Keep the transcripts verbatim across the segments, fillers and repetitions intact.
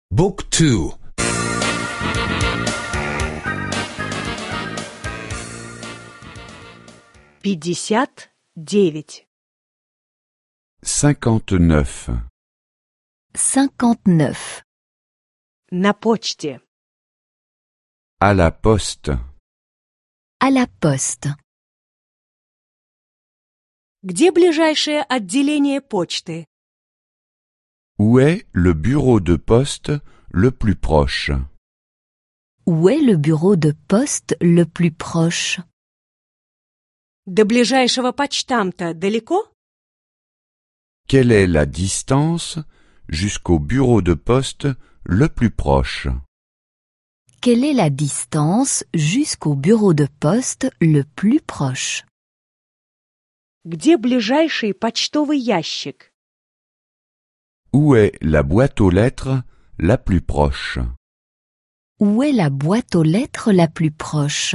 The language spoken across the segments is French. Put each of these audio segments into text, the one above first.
بوك تو. пятьдесят девять. cinquante-neuf. cinquante-neuf. На почте. À la poste. À la poste. Где ближайшее отделение почты? Où est le bureau de poste le plus proche? Où est le bureau de poste le plus proche? До ближайшего почтамта далеко? Quelle est la distance jusqu'au bureau de poste le plus proche? Quelle est la distance jusqu'au bureau de poste le plus proche? Где ближайший почтовый ящик? Où est la boîte aux lettres la plus proche? Où est la boîte aux lettres la plus proche?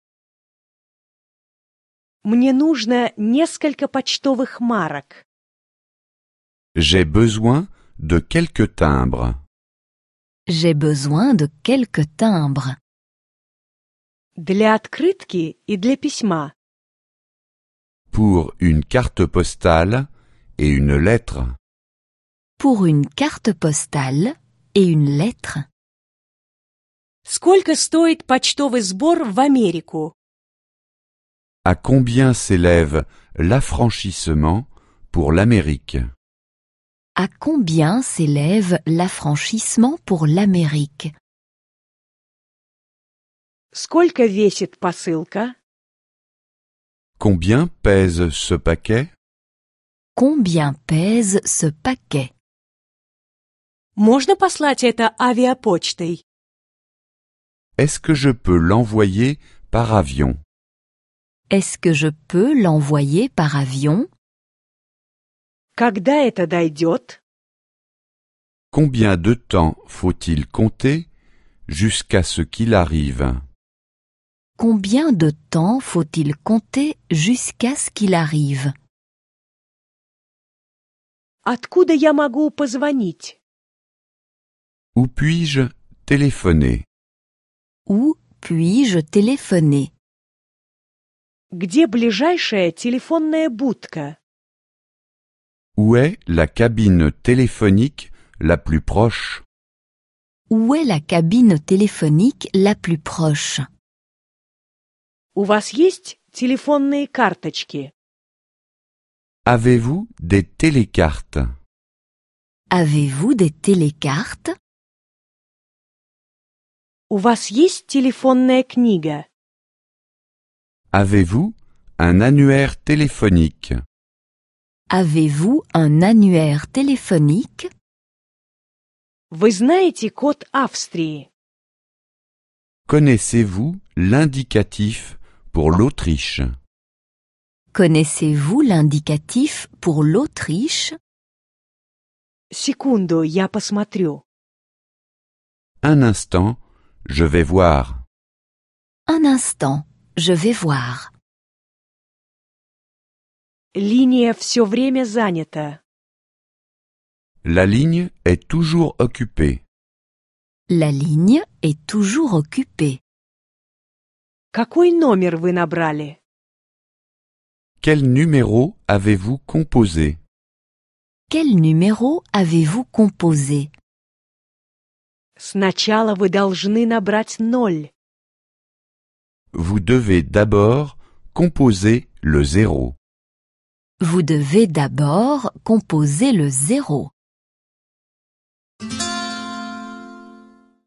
Мне нужно несколько почтовых марок. J'ai besoin de quelques timbres. J'ai besoin de quelques timbres. Для открытки и для письма. Pour une carte postale et une lettre. Pour une carte postale et une lettre. Сколько стоит почтовый сбор в Америку? À combien s'élève l'affranchissement pour l'Amérique? À combien s'élève l'affranchissement pour l'Amérique? Сколько весит посылка? Combien pèse ce paquet? Combien pèse ce paquet? Можно послать это авиапочтой? Est-ce que je peux l'envoyer par avion? Est-ce que je peux l'envoyer par avion? Когда это дойдет? Combien de temps faut-il compter jusqu'à ce qu'il arrive? Combien de temps faut-il compter jusqu'à ce qu'il arrive? Откуда я могу позвонить? Où puis-je téléphoner? Où puis-je téléphoner? Где ближайшая телефонная будка? Où est la cabine téléphonique la plus proche? Où est la cabine téléphonique la plus proche? У вас есть телефонные карточки? Avez-vous des télécartes? Avez-vous des télécartes? У вас есть телефонная книга? Avez-vous un annuaire téléphonique? Avez-vous un annuaire téléphonique? Вы знаете код Австрии? Connaissez-vous l'indicatif pour l'Autriche? Connaissez-vous l'indicatif pour l'Autriche? Секунду, я посмотрю. Un instant, je vais voir. Un instant, je vais voir. Линия все время занята. La ligne est toujours occupée. La ligne est toujours occupée. Какой номер вы набрали? Quel numéro avez-vous composé? Quel numéro avez-vous composé? Сначала вы должны набрать ноль. Vous devez d'abord composer le zéro. Vous devez d'abord composer le zéro.